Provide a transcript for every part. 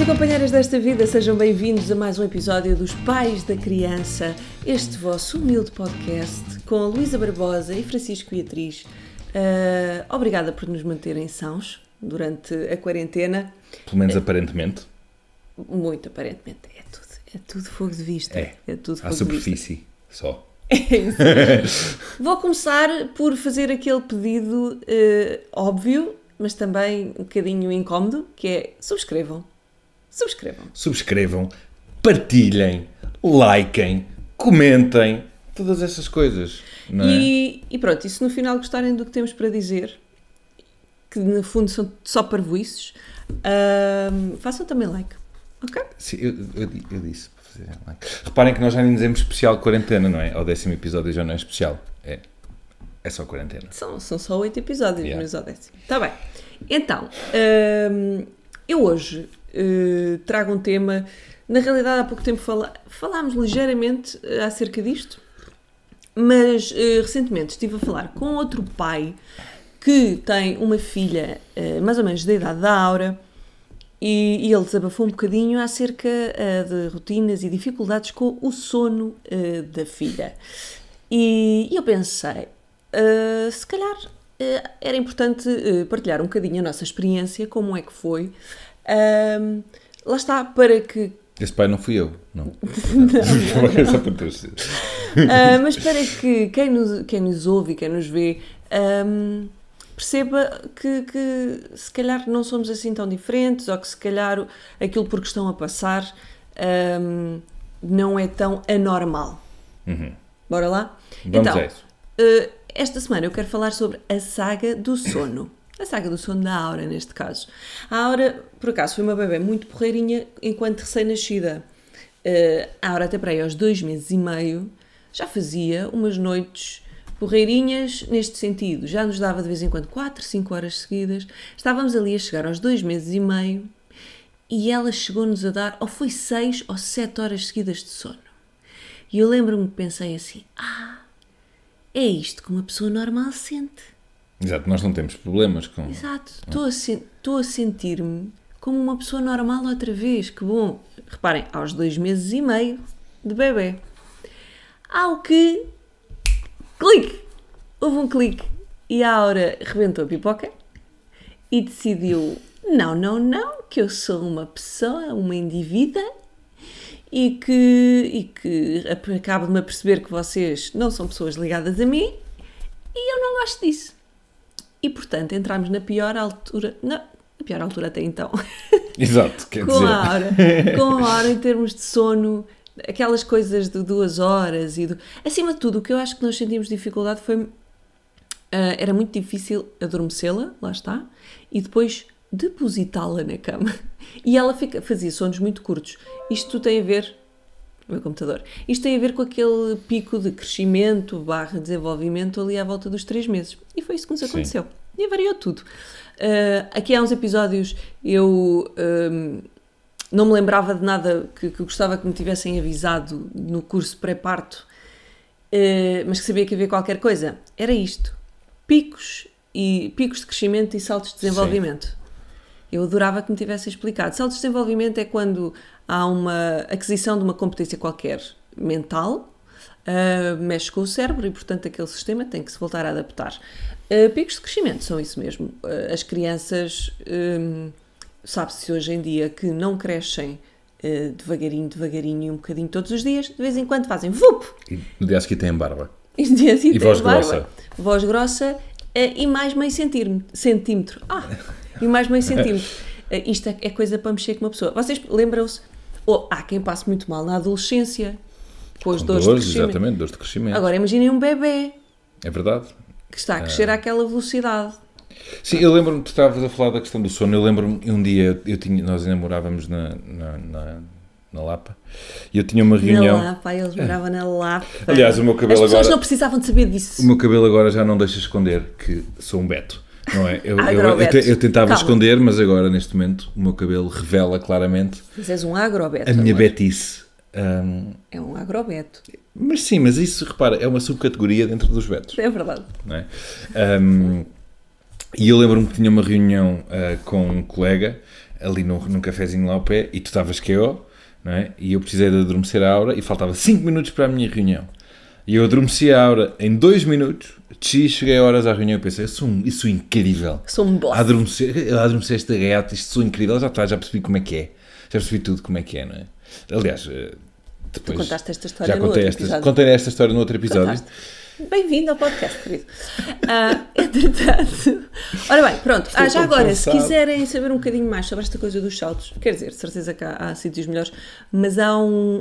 companheiras desta vida, sejam bem-vindos a mais um episódio dos Pais da Criança, este vosso humilde podcast com a Luísa Barbosa e Francisco Beatriz. Obrigada por nos manterem sãos durante a quarentena. Pelo menos aparentemente. Muito aparentemente, é tudo fogo de vista. É tudo fogo à superfície, só. É isso. Vou começar por fazer aquele pedido óbvio, mas também um bocadinho incómodo, que é subscrevam, partilhem, likem, comentem, todas essas coisas, não é? E pronto, e se no final gostarem do que temos para dizer, que no fundo são só parvoices, façam também like, ok? Sim, eu disse para fazer like. Reparem que nós já nem dizemos especial quarentena, não é? Ao 10º episódio já não é especial, é só quarentena. São só 8 episódios, Yeah. mas ao 10º. Está bem. Então, eu hoje trago um tema. Na realidade, há pouco tempo falámos ligeiramente acerca disto, mas recentemente estive a falar com outro pai que tem uma filha mais ou menos da idade da Aura e ele desabafou um bocadinho acerca de rotinas e dificuldades com o sono da filha. E eu pensei, se calhar era importante partilhar um bocadinho a nossa experiência, como é que foi. Lá está, para que... Esse pai não fui eu, não. Só para ter sido. Mas para que quem nos ouve e quem nos vê perceba que se calhar não somos assim tão diferentes, ou que se calhar aquilo por que estão a passar não é tão anormal. Uhum. Bora lá? Vamos então, a isso. Esta semana eu quero falar sobre a saga do sono. A saga do sono da Aura, neste caso. A Aura, por acaso, foi uma bebé muito porreirinha enquanto recém-nascida. A Aura, até para aí aos 2 meses e meio, já fazia umas noites porreirinhas neste sentido. Já nos dava de vez em quando 4, 5 horas seguidas. Estávamos ali a chegar aos 2 meses e meio e ela chegou-nos a dar, ou foi 6 ou 7 horas seguidas de sono. E eu lembro-me que pensei assim, é isto que uma pessoa normal sente. Exato, nós não temos problemas com... Exato, estou a sentir-me como uma pessoa normal outra vez, que bom. Reparem, aos 2 meses e meio de bebê. Ao que... Clique! Houve um clique e a Aura rebentou a pipoca e decidiu, não, que eu sou uma pessoa, uma indivídua e que acabo de me aperceber que vocês não são pessoas ligadas a mim e eu não gosto disso. E, portanto, entramos na pior altura... Não, a pior altura até então. Exato, quer dizer... Com a hora em termos de sono, aquelas coisas de 2 horas e... Acima de tudo, o que eu acho que nós sentimos dificuldade foi... era muito difícil adormecê-la, lá está, e depois depositá-la na cama. E ela fazia sonos muito curtos. Isto tem a ver... O meu computador. Isto tem a ver com aquele pico de crescimento / desenvolvimento ali à volta dos 3 meses. E foi isso que nos aconteceu. Sim. E variou tudo. Aqui há uns episódios eu não me lembrava de nada que gostava que me tivessem avisado no curso pré-parto, mas que sabia que havia qualquer coisa. Era isto. Picos de crescimento e saltos de desenvolvimento. Sim. Eu adorava que me tivessem explicado. Saltos de desenvolvimento é quando há uma aquisição de uma competência qualquer mental, mexe com o cérebro e, portanto, aquele sistema tem que se voltar a adaptar. Picos de crescimento são isso mesmo. As crianças, sabe-se hoje em dia que não crescem devagarinho e um bocadinho todos os dias. De vez em quando fazem VUP! E no dia a seguir têm barba. E voz grossa. Voz grossa e mais meio centímetro. E mais meio centímetro. Isto é coisa para mexer com uma pessoa. Vocês lembram-se? Há quem passe muito mal na adolescência, com as dores de crescimento. Exatamente, dores de crescimento. Agora imaginem um bebê. É verdade. Que está a crescer àquela velocidade. Sim, eu lembro-me, tu estavas a falar da questão do sono, eu lembro-me, um dia, nós ainda morávamos na Lapa, e eu tinha uma reunião... Na Lapa, eles moravam na Lapa. Aliás, o meu cabelo agora... As pessoas não precisavam de saber disso. O meu cabelo agora já não deixa esconder que sou um Beto. Não é? Eu tentava esconder, mas agora, neste momento, o meu cabelo revela claramente... Mas és um agrobeto. A minha betice. É um agrobeto. Mas sim, mas isso, repara, é uma subcategoria dentro dos betos. É verdade. Não é? E eu lembro-me que tinha uma reunião com um colega ali num cafezinho lá ao pé, e tu estavas QO, não é? E eu precisei de adormecer a Aura, e faltava 5 minutos para a minha reunião. E eu adormeci a Aura em 2 minutos, desci, cheguei a horas à reunião e pensei, isso é incrível. Sou um boss. Adormecer esta gata, isto sou incrível, já percebi como é que é. Já percebi tudo como é que é, não é? Aliás, depois... Tu contaste esta história já no outro episódio. Contei esta história no outro episódio. Contaste. Bem-vindo ao podcast, querido. Entretanto... Ora bem, pronto. Já agora, se quiserem saber um bocadinho mais sobre esta coisa dos saltos, quer dizer, de certeza que há sítios melhores, mas há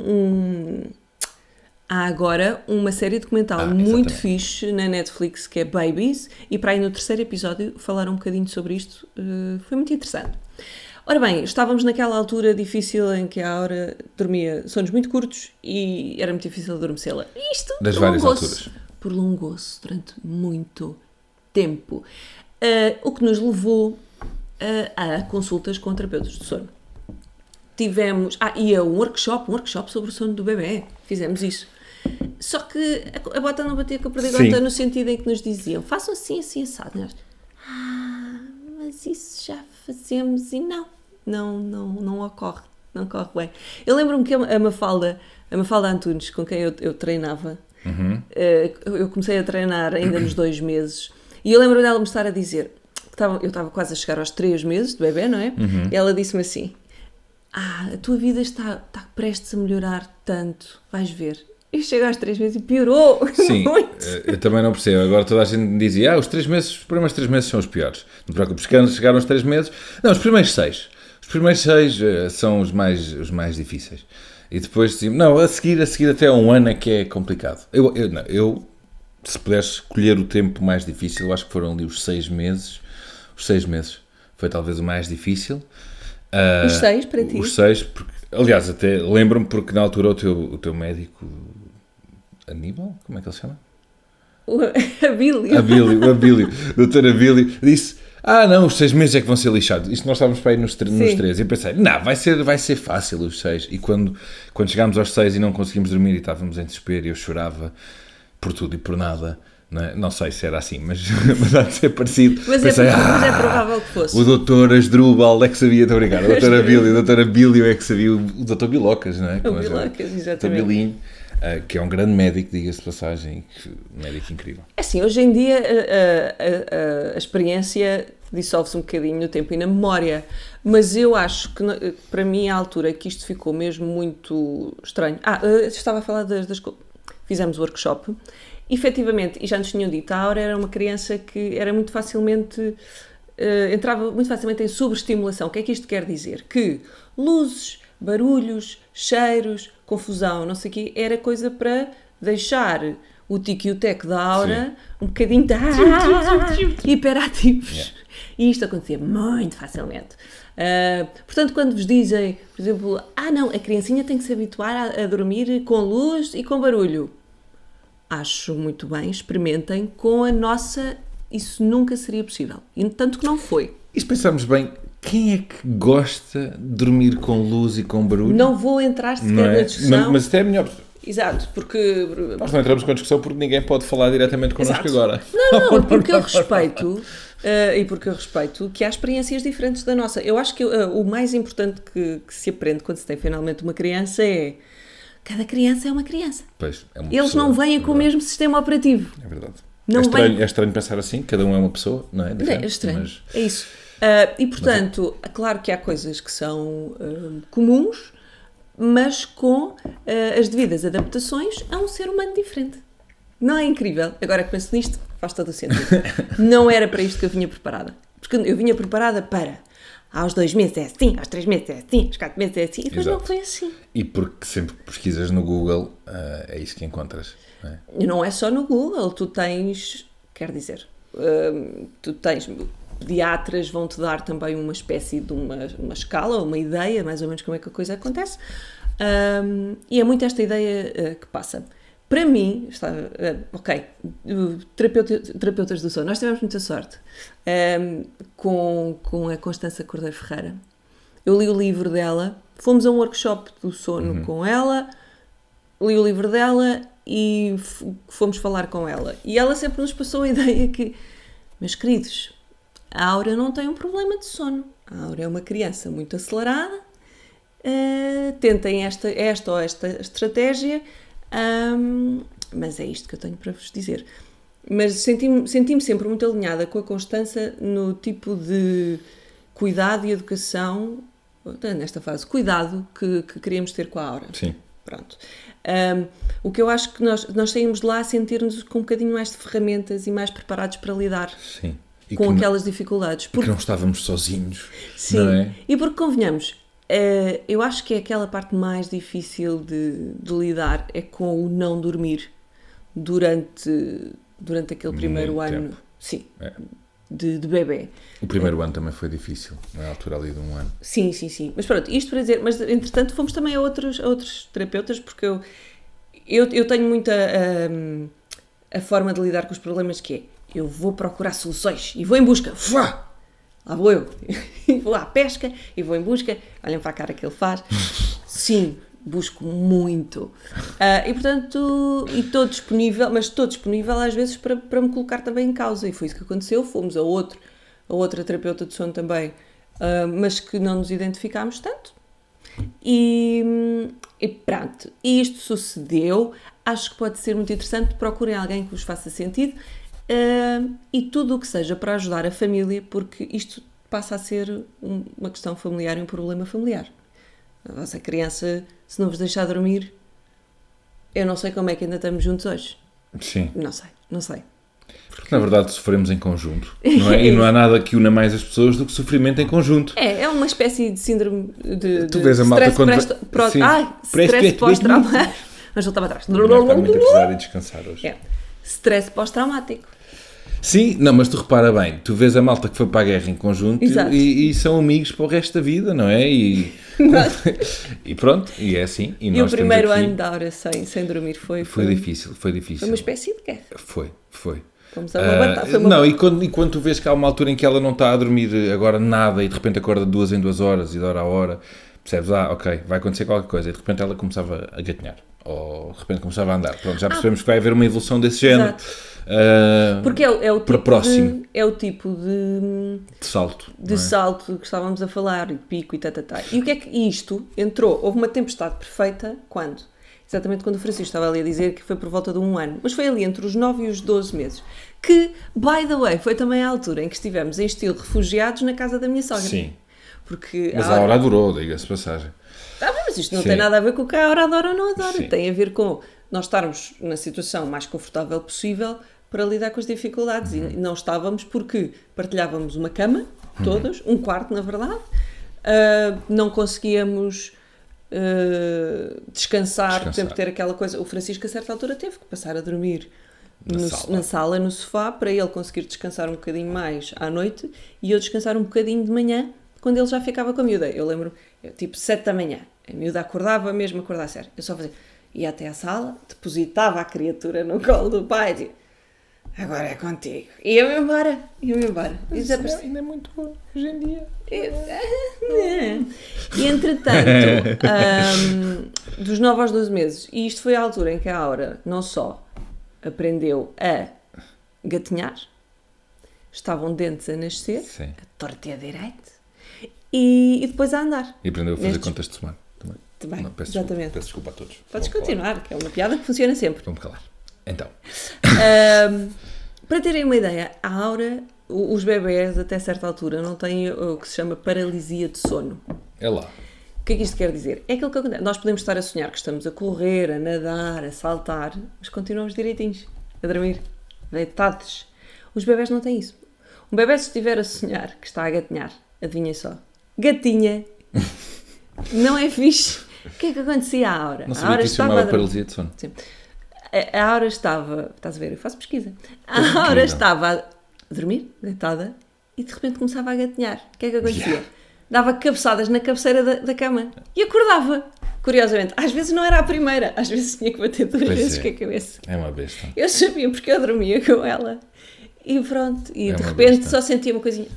há agora uma série documental muito fixe na Netflix que é Babies, e para aí no 3º episódio falaram um bocadinho sobre isto, foi muito interessante. Ora bem, estávamos naquela altura difícil em que a Aura dormia sonhos muito curtos e era muito difícil adormecê-la. E isto das várias alturas. Prolongou-se durante muito tempo, o que nos levou a consultas com terapeutas do sono. Tivemos, e a um workshop sobre o sono do bebê, fizemos isso. Só que a bota não batia com a perdigota no sentido em que nos diziam, façam assim, assim, assado. Nós, mas isso já fazemos e não ocorre, não corre bem. Eu lembro-me que a Mafalda Antunes, com quem eu treinava, eu comecei a treinar ainda nos 2 meses, e eu lembro-me dela me estar a dizer, que eu estava quase a chegar aos 3 meses de bebê, não é? E ela disse-me assim, a tua vida está prestes a melhorar tanto, vais ver. E chega aos 3 meses e piorou. Sim, muito. Eu também não percebo. Agora toda a gente me dizia, os primeiros 3 meses são os piores. Não te preocupes, chegaram aos 3 meses. Não, os primeiros 6. Os primeiros 6 são os mais difíceis. E depois diziam, não, a seguir até 1 ano é que é complicado. Eu, se pudesse escolher o tempo mais difícil, eu acho que foram ali os 6 meses. Os 6 meses foi talvez o mais difícil. Os 6 para ti? Os 6, porque, aliás, até lembro-me porque na altura o teu médico, Aníbal, como é que ele se chama? Abílio. Abílio, doutor Abílio, disse, não, os 6 meses é que vão ser lixados. Isto nós estávamos para aí nos 3. E eu pensei, não, vai ser fácil os 6. E quando chegámos aos 6 e não conseguimos dormir e estávamos em desespero e eu chorava por tudo e por nada, não sei se era assim, mas há de ser parecido. Mas pensei, mas é provável que fosse. O doutor Asdrúbal é que sabia, estou a brincar, o doutor Abílio é que sabia, o doutor Bilocas, não é? O Bilocas, exatamente. O Bilinho, que é um grande médico, diga-se de passagem, um médico incrível. É assim, hoje em dia a experiência dissolve-se um bocadinho no tempo e na memória, mas eu acho que para mim a altura que isto ficou mesmo muito estranho. Estava a falar das fizemos o workshop. Efetivamente, e já nos tinham dito, a Aura era uma criança que era muito facilmente, entrava muito facilmente em sobreestimulação. O que é que isto quer dizer? Que luzes, barulhos, cheiros, confusão, não sei o quê, era coisa para deixar o tico e o teco da Aura um bocadinho hiperativos. Yeah. E isto acontecia muito facilmente. Portanto, quando vos dizem, por exemplo, não, a criancinha tem que se habituar a dormir com luz e com barulho. Acho muito bem, experimentem com a nossa, isso nunca seria possível. E tanto que não foi. E se pensarmos bem, quem é que gosta de dormir com luz e com barulho? Não vou entrar sequer na discussão. Mas até é melhor. Exato, porque... Nós não entramos com a discussão porque ninguém pode falar diretamente connosco agora. Não, porque eu respeito... e porque eu respeito que há experiências diferentes da nossa. Eu acho que o mais importante que se aprende quando se tem finalmente uma criança é... Cada criança é uma criança. Pois, é uma Eles pessoa, não vêm com o mesmo sistema operativo. É verdade. Não é estranho pensar assim, cada um é uma pessoa, não é? É estranho, mas... é isso. E portanto, claro que há coisas que são comuns, mas com as devidas adaptações a um ser humano diferente. Não é incrível? Agora que penso nisto, faz todo o sentido. Não era para isto que eu vinha preparada. Porque eu vinha preparada para... Aos 2 meses é assim, aos 3 meses é assim, aos 4 meses é assim, e depois não foi assim. E porque sempre que pesquisas no Google, é isso que encontras. Não é? E não é só no Google, tu tens, quer dizer, pediatras vão-te dar também uma espécie de uma escala, uma ideia, mais ou menos como é que a coisa acontece, e é muito esta ideia que passa. Para mim, terapeutas do sono, nós tivemos muita sorte com a Constança Cordeiro Ferreira. Eu li o livro dela, fomos a um workshop do sono com ela, li o livro dela e fomos falar com ela. E ela sempre nos passou a ideia que, meus queridos, A Aura não tem um problema de sono. A Aura é uma criança muito acelerada. Tentem esta ou esta estratégia, mas é isto que eu tenho para vos dizer. Mas senti-me sempre muito alinhada com a Constança no tipo de cuidado e educação, nesta fase, cuidado que queríamos ter com a Aura. Sim. Pronto. O que eu acho que nós saímos de lá a sentir-nos com um bocadinho mais de ferramentas e mais preparados para lidar Sim. E com aquelas dificuldades. Porque não estávamos sozinhos. Sim, não é? E porque convenhamos, eu acho que é aquela parte mais difícil de lidar é com o não dormir durante aquele primeiro Muito ano. tempo. Sim. É. De bebê. O primeiro ano também foi difícil, na altura ali de um ano. Sim. Mas pronto, isto para dizer, mas entretanto fomos também a outros terapeutas, porque eu tenho muita a forma de lidar com os problemas que é, eu vou procurar soluções e vou em busca. Lá vou eu. E vou à pesca e vou em busca. Olhem para a cara que ele faz. Sim, busco muito. E portanto, estou disponível, mas estou disponível às vezes para me colocar também em causa. E foi isso que aconteceu. Fomos a outra terapeuta de sono também, mas que não nos identificámos tanto. E pronto. E isto sucedeu. Acho que pode ser muito interessante. Procurem alguém que vos faça sentido. E tudo o que seja para ajudar a família, porque isto passa a ser uma questão familiar e um problema familiar. A vossa criança, se não vos deixar dormir, eu não sei como é que ainda estamos juntos hoje. Sim. Não sei. Porque na verdade sofremos em conjunto, não é? E não há nada que una mais as pessoas do que sofrimento em conjunto. É uma espécie de síndrome de tu vês a malta quando... stress pós-traumático. Mas voltava atrás. Está muito a precisar de descansar hoje. Stress pós-traumático. Sim, não, mas tu repara bem, tu vês a malta que foi para a guerra em conjunto e são amigos para o resto da vida, não é? E pronto, e é assim. E o primeiro ano da Aura sem dormir foi difícil. Foi uma espécie de guerra. Foi. Fomos a uma batalha. Não, e quando tu vês que há uma altura em que ela não está a dormir agora nada e de repente acorda de 2 em 2 horas e de hora a hora, percebes, ok, vai acontecer qualquer coisa, e de repente ela começava a gatinhar, ou de repente começava a andar. Pronto, já percebemos que vai haver uma evolução desse género. Porque é o tipo próximo. É o tipo de salto. De salto que estávamos a falar, e pico e tatatá. E o que é que isto entrou? Houve uma tempestade perfeita quando? Exatamente quando o Francisco estava ali a dizer que foi por volta de 1 ano. Mas foi ali entre os 9 e os 12 meses. Que, by the way, foi também a altura em que estivemos em estilo refugiados na casa da minha sogra. Sim. Porque mas a Aura durou, diga-se passagem. Mas isto não tem nada a ver com o que a Aura adora ou não adora. Sim. Tem a ver com nós estarmos na situação mais confortável possível para lidar com as dificuldades. E não estávamos porque partilhávamos uma cama, todas, um quarto, na verdade. Não conseguíamos descansar, por exemplo, ter aquela coisa. O Francisco, a certa altura, teve que passar a dormir na sala, no sofá, para ele conseguir descansar um bocadinho mais à noite e eu descansar um bocadinho de manhã, quando ele já ficava com a miúda. Eu lembro, tipo 7 da manhã, a miúda acordava mesmo, acordar sério. Eu só fazia, ia até à sala, depositava a criatura no colo do pai e dizia, agora é contigo. Ia-me embora. Isso ainda é muito bom, hoje em dia. E entretanto, dos 9 aos 12 meses, e isto foi a altura em que a Aura não só aprendeu a gatinhar, estavam dentes a nascer, sim, a torta e a direita, e depois a andar. E aprendeu a fazer contas de somar também. Não, peço desculpa a todos. Podes continuar, que é uma piada que funciona sempre. Vou-me calar. Então. Para terem uma ideia, a Aura, os bebés até certa altura não têm o que se chama paralisia de sono. É lá. O que é que isto quer dizer? É aquilo que acontece. Nós podemos estar a sonhar que estamos a correr, a nadar, a saltar, mas continuamos direitinhos, a dormir, deitados. Os bebés não têm isso. Um bebé, se estiver a sonhar que está a gatinhar, adivinhem só, gatinha, não é fixe. O que é que acontecia à Aura? Não sabia que isso chamava paralisia de sono. Sim. A Aura estava, estás a ver, eu faço pesquisa. A Aura estava a dormir, deitada, e de repente começava a gatinhar. O que é que acontecia? Dava cabeçadas na cabeceira da cama e acordava. Curiosamente, às vezes não era a primeira, às vezes tinha que bater 2 vezes com a cabeça. É uma besta. Eu sabia porque eu dormia com ela. E pronto, e de repente só sentia uma coisinha.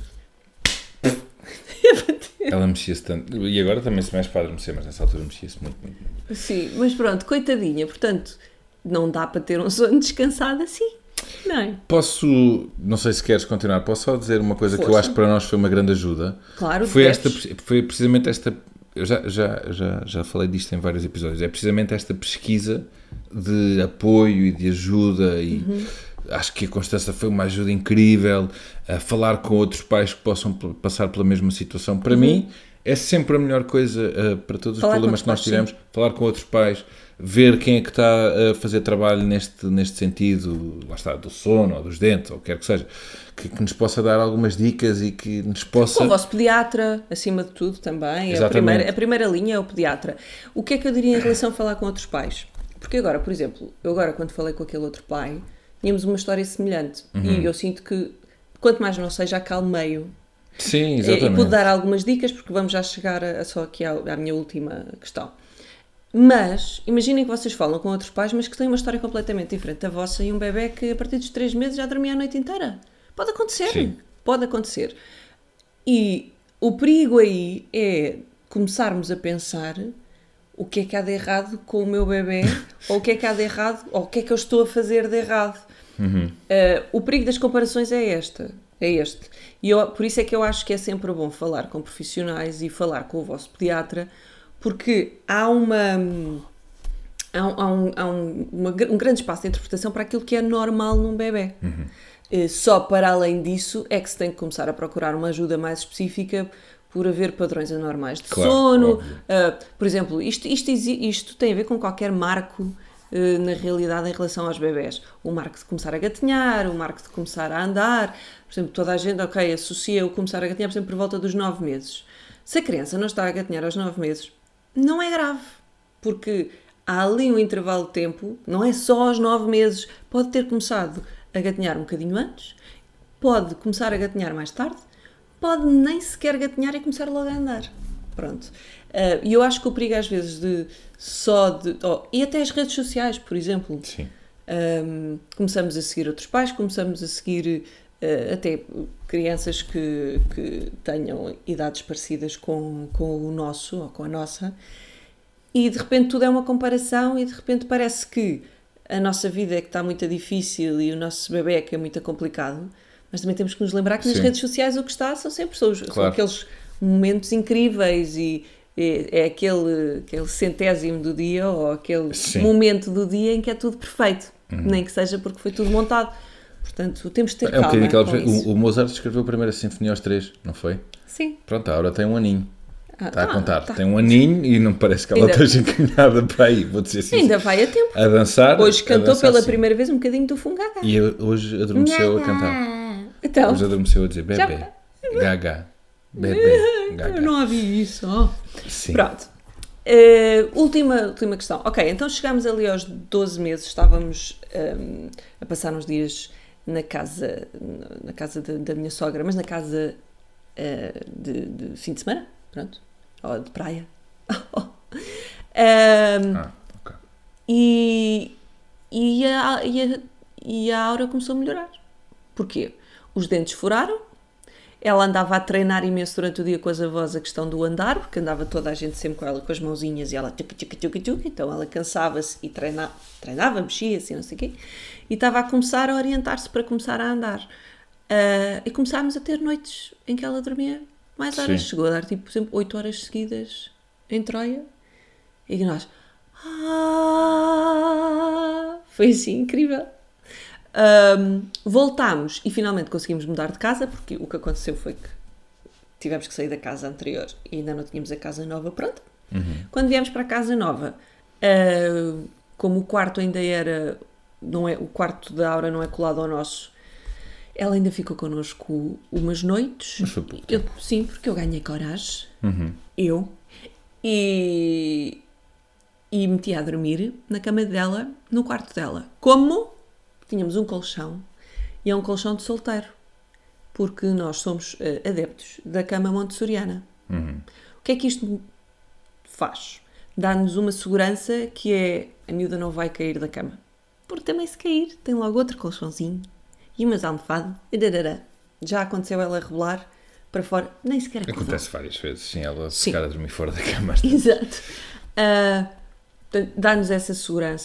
Ela mexia-se tanto. E agora também se mexe para adormecer, mas nessa altura mexia-se muito. Sim, mas pronto, coitadinha. Portanto, não dá para ter um sono descansado assim. Não é? Não sei se queres continuar, posso só dizer uma coisa que eu Força. acho que para nós foi uma grande ajuda. Claro, Foi deves. foi precisamente esta, eu já falei disto em vários episódios, é precisamente esta pesquisa de apoio e de ajuda e acho que a Constança foi uma ajuda incrível a falar com outros pais que possam passar pela mesma situação. Para mim, é sempre a melhor coisa para todos os Falar com problemas outros que nós pais, tivemos, falar com outros pais, ver quem é que está a fazer trabalho neste sentido, lá está, do sono ou dos dentes, ou o que quer que seja, que nos possa dar algumas dicas e que nos possa... Com o vosso pediatra, acima de tudo, também. Exatamente. A primeira linha é o pediatra. O que é que eu diria em relação a falar com outros pais? Porque agora, por exemplo, quando falei com aquele outro pai, tínhamos uma história semelhante. E eu sinto que, quanto mais não seja, acalmei-o. Sim, E exatamente. pude dar algumas dicas, porque vamos já chegar só aqui à minha última questão. Mas, imaginem que vocês falam com outros pais, mas que têm uma história completamente diferente da vossa e um bebê que a partir dos 3 meses já dormia a noite inteira. Pode acontecer. Sim. Pode acontecer. E o perigo aí é começarmos a pensar o que é que há de errado com o meu bebê, ou o que é que há de errado, ou o que é que eu estou a fazer de errado. O perigo das comparações é este. E por isso é que eu acho que é sempre bom falar com profissionais e falar com o vosso pediatra, porque há um grande espaço de interpretação para aquilo que é normal num bebê. Só para além disso é que se tem que começar a procurar uma ajuda mais específica por haver padrões anormais de Claro, sono. óbvio. Por exemplo, isto tem a ver com qualquer marco na realidade em relação aos bebés. O marco de começar a gatinhar, o marco de começar a andar. Por exemplo, toda a gente, associa o começar a gatinhar, por exemplo, por volta dos 9 meses. Se a criança não está a gatinhar aos 9 meses, não é grave, porque há ali um intervalo de tempo, não é só aos 9 meses, pode ter começado a gatinhar um bocadinho antes, pode começar a gatinhar mais tarde, pode nem sequer gatinhar e começar logo a andar. Pronto. E eu acho que o perigo às vezes e até as redes sociais, por exemplo. Sim. Começamos a seguir outros pais, começamos a seguir até crianças que tenham idades parecidas com o nosso ou com a nossa, e de repente tudo é uma comparação e de repente parece que a nossa vida é que está muito difícil e o nosso bebê é que é muito complicado, mas também temos que nos lembrar que nas Sim. redes sociais o que está são sempre são Claro. aqueles momentos incríveis e é aquele centésimo do dia ou aquele Sim. momento do dia em que é tudo perfeito, nem que seja porque foi tudo montado. Portanto, temos de ter É um calma bocadinho com aquela... isso. O Mozart escreveu a primeira sinfonia aos 3, não foi? Sim. Pronto, a Aura tem um aninho. Está a contar. Tá. Tem um aninho e não parece que ela Ainda- esteja encaminhada para aí, vou dizer assim. Ainda vai a tempo. A dançar. Hoje a cantou dançar, pela sim. primeira vez um bocadinho do Fungaga. E hoje adormeceu a cantar. Então, Hoje adormeceu a dizer bebê, gaga, bebê, gaga. eu não ouvi isso. Oh. Sim. Pronto. Última questão. Ok, então chegámos ali aos 12 meses, estávamos a passar uns dias na casa da minha sogra, mas na casa de fim de semana, pronto, ou de praia. Ok. E a Aura começou a melhorar. Porquê? Os dentes furaram, ela andava a treinar imenso durante o dia com as avós a questão do andar, porque andava toda a gente sempre com ela com as mãozinhas e ela tchuc, então ela cansava-se e treinava, mexia-se e não sei o quê, e estava a começar a orientar-se para começar a andar. E começámos a ter noites em que ela dormia mais horas. Sim. Chegou a dar, tipo, por exemplo, 8 horas seguidas em Troia. E que nós... foi assim, incrível. Voltámos e finalmente conseguimos mudar de casa, porque o que aconteceu foi que tivemos que sair da casa anterior e ainda não tínhamos a casa nova pronta. Quando viemos para a casa nova, como o quarto ainda o quarto da Aura não é colado ao nosso, ela ainda ficou connosco umas noites. Mas foi pouco tempo. Sim, porque eu ganhei coragem. E meti-a a dormir na cama dela, no quarto dela. Como tínhamos um colchão, e é um colchão de solteiro, porque nós somos adeptos da cama montessoriana. O que é que isto faz? Dá-nos uma segurança que é: a miúda não vai cair da cama, porque também se cair tem logo outro colchãozinho e umas almofadas. Já aconteceu ela rebolar para fora, nem sequer acordou. Acontece várias vezes, sim, ela Sim. ficar a dormir fora da cama. Exato. Dá-nos essa segurança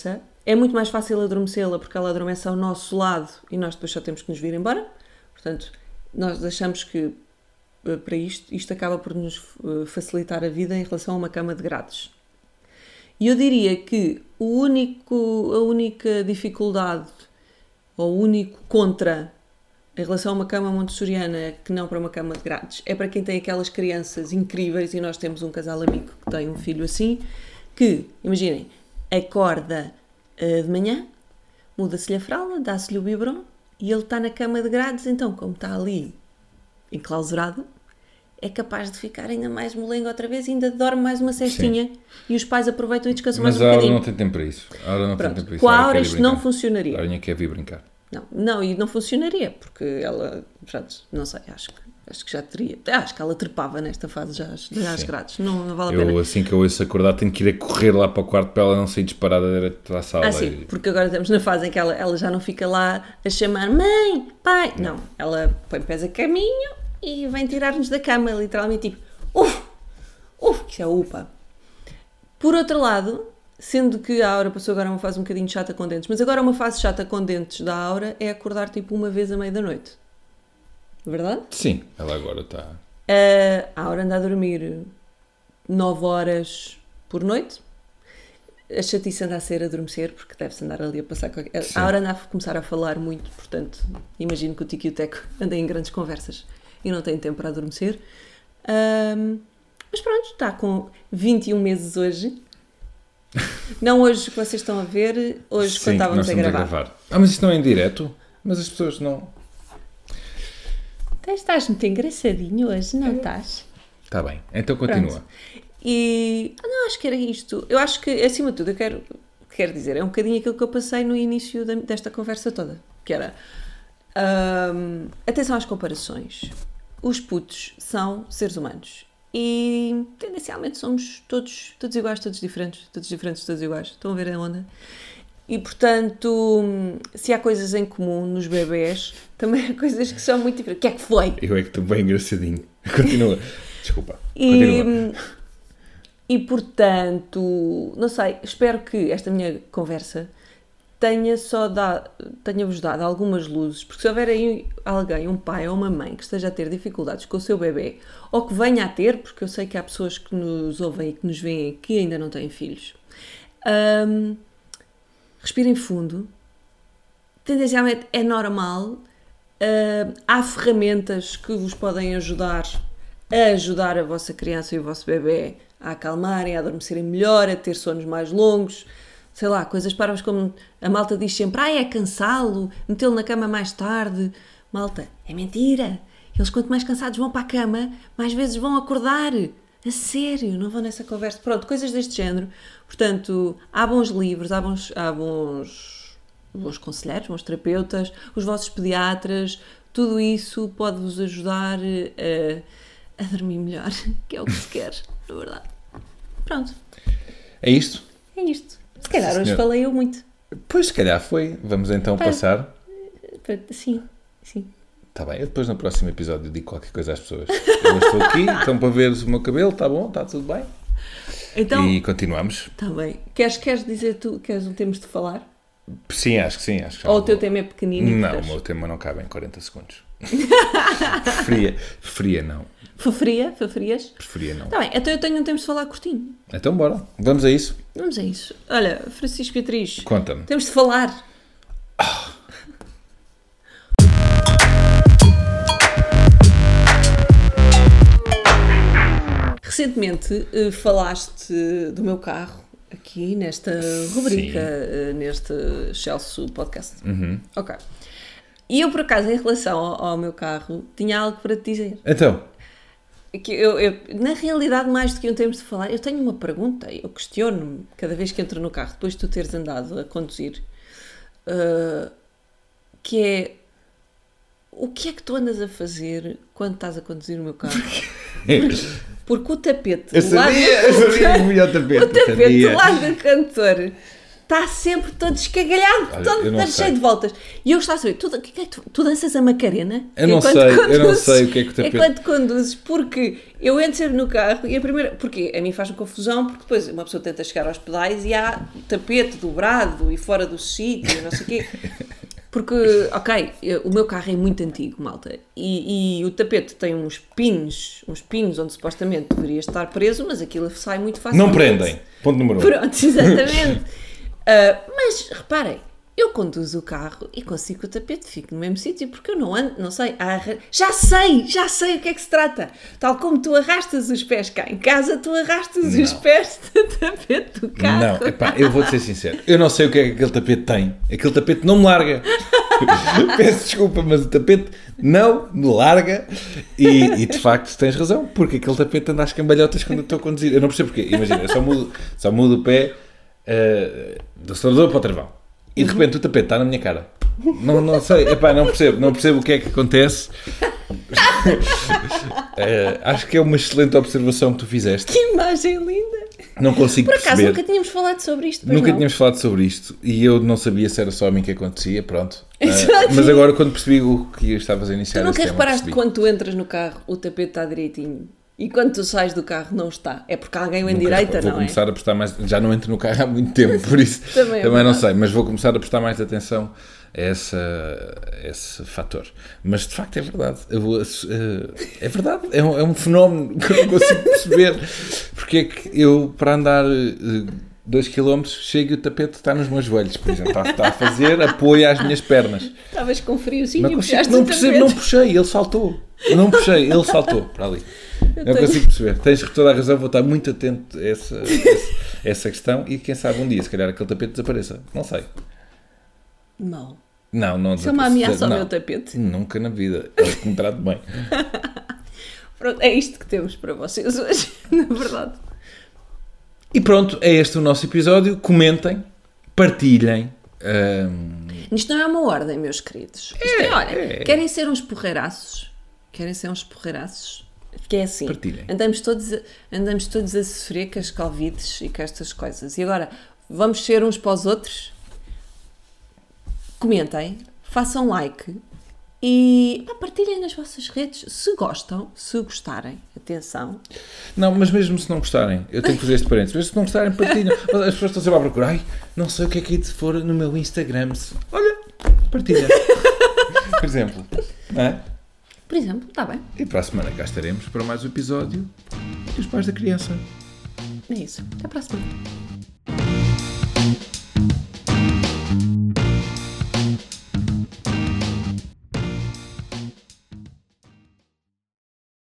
É muito mais fácil adormecê-la porque ela adormece ao nosso lado e nós depois só temos que nos vir embora. Portanto, nós achamos que para isto acaba por nos facilitar a vida em relação a uma cama de grades. E eu diria que a única dificuldade ou o único contra em relação a uma cama montessoriana que não para uma cama de grades é para quem tem aquelas crianças incríveis, e nós temos um casal amigo que tem um filho assim, que, imaginem, acorda de manhã, muda-se-lhe a fralda, dá-se-lhe o biberon e ele está na cama de grades, então como está ali enclausurado, é capaz de ficar ainda mais molengo outra vez e ainda dorme mais uma cestinha. Sim. E os pais aproveitam e descansam mais um bocadinho. Mas a Aura não tem tempo para isso. A Aura não tem tempo para isso. Com a Aura isto não funcionaria. A Aurinha quer vir brincar. Não, e não funcionaria, porque ela, não sei, acho que já teria. Acho que ela trepava nesta fase já às grades. Não vale a pena. Assim que eu ouço acordar, tenho que ir a correr lá para o quarto para ela não sair disparada direto para a sala. Sim, porque agora estamos na fase em que ela já não fica lá a chamar mãe, pai. Não, ela põe pés a caminho e vem tirar-nos da cama, literalmente tipo, que é upa. Por outro lado, sendo que a Aura passou agora uma fase um bocadinho chata com dentes, mas agora uma fase chata com dentes da Aura é acordar tipo uma vez à meia da noite. Verdade? Sim, ela agora está... A Aura anda a dormir 9 horas por noite. A chatice anda a ser adormecer, porque deve-se andar ali a passar... A Aura anda a começar a falar muito, portanto, imagino que o Tico e o Teco andem em grandes conversas e não têm tempo para adormecer. Mas pronto, está com 21 meses hoje. Não hoje que vocês estão a ver, hoje quando estávamos a gravar. Mas isto não é em direto? Mas as pessoas não... Estás muito engraçadinho hoje, não estás? Está bem, então continua. Pronto. E não, acho que era isto. Eu acho que, acima de tudo, eu quero dizer, é um bocadinho aquilo que eu passei no início desta conversa toda, que era atenção às comparações. Os putos são seres humanos e tendencialmente somos todos iguais, todos diferentes, todos iguais. Estão a ver a onda? E, portanto, se há coisas em comum nos bebés, também há coisas que são muito diferentes. O que é que foi? Eu é que estou bem engraçadinho. Continua. Desculpa. Continua. E, portanto, não sei, espero que esta minha conversa tenha-vos dado algumas luzes, porque se houver aí alguém, um pai ou uma mãe que esteja a ter dificuldades com o seu bebê, ou que venha a ter, porque eu sei que há pessoas que nos ouvem e que nos veem que ainda não têm filhos, respirem fundo. Tendencialmente é normal. Há ferramentas que vos podem ajudar a vossa criança e o vosso bebê a acalmarem, a adormecerem melhor, a ter sonos mais longos. Sei lá, coisas parvas como a malta diz sempre, é cansá-lo, metê-lo na cama mais tarde. Malta, é mentira. Eles quanto mais cansados vão para a cama, mais vezes vão acordar. A sério, não vão nessa conversa. Pronto, coisas deste género. Portanto, há bons livros, há bons conselheiros, bons terapeutas, os vossos pediatras, tudo isso pode-vos ajudar a dormir melhor, que é o que se quer, na verdade. Pronto. É isto? É isto. Se calhar hoje falei eu muito. Pois, se calhar foi. Vamos então passar. Sim. Está bem, eu depois no próximo episódio digo qualquer coisa às pessoas. Eu estou aqui, estão para ver o meu cabelo, está bom, está tudo bem. Então, e continuamos. Está bem. Queres dizer tu, queres um tema de falar? Sim, acho que sim. Ou o teu tema é pequenino? Não, o meu tema não cabe em 40 segundos. Preferia não. Preferias? Preferia não. Está bem, então eu tenho um tema de falar curtinho. Então bora, vamos a isso. Olha, Francisco Beatriz. Conta-me. Temos de falar. Recentemente falaste do meu carro aqui nesta rubrica, neste Chelsea Podcast. Uhum. Ok. E eu, por acaso, em relação ao meu carro, tinha algo para te dizer. Então? Que eu, na realidade, mais do que um termos de falar, eu tenho uma pergunta. Eu questiono-me cada vez que entro no carro, depois de tu teres andado a conduzir, que é: o que é que tu andas a fazer quando estás a conduzir o meu carro? Porque o tapete... Eu sabia que vinha o tapete. O tapete do lado do cantor está sempre todo escagalhado, Olha, todo eu não sei. cheio de voltas. E eu gostava de saber, tu danças a Macarena? Eu não sei o que é que o tapete... Enquanto conduzes, porque eu entro sempre no carro e a primeira... Porque a mim faz-me confusão, porque depois uma pessoa tenta chegar aos pedais e há tapete dobrado e fora do sítio, não sei o quê. Porque, ok, o meu carro é muito antigo, malta, e o tapete tem uns pinos onde supostamente deveria estar preso, mas aquilo sai muito facilmente. Não prendem. Ponto número 1. Pronto, exatamente. Mas, reparem, eu conduzo o carro e consigo que o tapete fique no mesmo sítio, porque eu não ando, não sei, já sei o que é que se trata. Tal como tu arrastas os pés cá em casa, tu arrastas os pés do tapete do carro. Não, epá, eu vou-te ser sincero. Eu não sei o que é que aquele tapete tem. Aquele tapete não me larga. Peço desculpa, mas o tapete não me larga. E de facto tens razão, porque aquele tapete anda às cambalhotas quando eu estou a conduzir. Eu não percebo porquê. Imagina, eu só mudo o pé do acelerador para o travão. E de repente o tapete está na minha cara. Não sei, epá, não percebo o que é que acontece. Acho que é uma excelente observação que tu fizeste. Que imagem linda! Não consigo perceber. Por acaso perceber. nunca tínhamos falado sobre isto. Nunca tínhamos falado sobre isto e eu não sabia se era só a mim que acontecia, pronto. Exato. Mas agora quando percebi o que estavas a iniciar... Tu nunca esse tema, reparaste percebi. quando tu entras no carro o tapete está direitinho e quando tu sais do carro não está? É porque alguém o endireita, Vou não é? começar a prestar mais... Já não entro no carro há muito tempo, por isso Também não sei, mas vou começar a prestar mais atenção a esse fator. Mas de facto é verdade. É verdade, é um fenómeno que eu não consigo perceber. Porque é que eu, para andar 2 km, chego e o tapete está nos meus joelhos, por exemplo. Está a fazer apoio às minhas pernas. Estavas com friozinho e Puxaste o tapete. não puxei, ele saltou. Não puxei, ele saltou para ali. Não consigo perceber. Tens toda a razão, vou estar muito atento a essa questão e quem sabe um dia, se calhar aquele tapete desapareça. Não sei. Não. Não Isso é uma ameaça ao meu tapete. Nunca na vida. É que me trate bem. Pronto, é isto que temos para vocês hoje, na verdade. E pronto, é este o nosso episódio. Comentem, partilhem. Isto não é uma ordem, meus queridos. Querem ser uns porreiraços? Que é assim, Partilhem. andamos todos a sofrer com as Covides e com estas coisas. E agora, vamos ser uns para os outros? Comentem, façam like e partilhem nas vossas redes. Se gostarem, atenção. Não, mas mesmo se não gostarem, eu tenho que fazer este parênteses, mas se não gostarem, partilhem. As pessoas estão sempre a procurar. Ai, não sei o que é que for no meu Instagram. Olha, partilha. Por exemplo. Não é? Por exemplo, está bem. E para a semana cá estaremos para mais um episódio dos Pais da Criança. É isso. Até para a semana.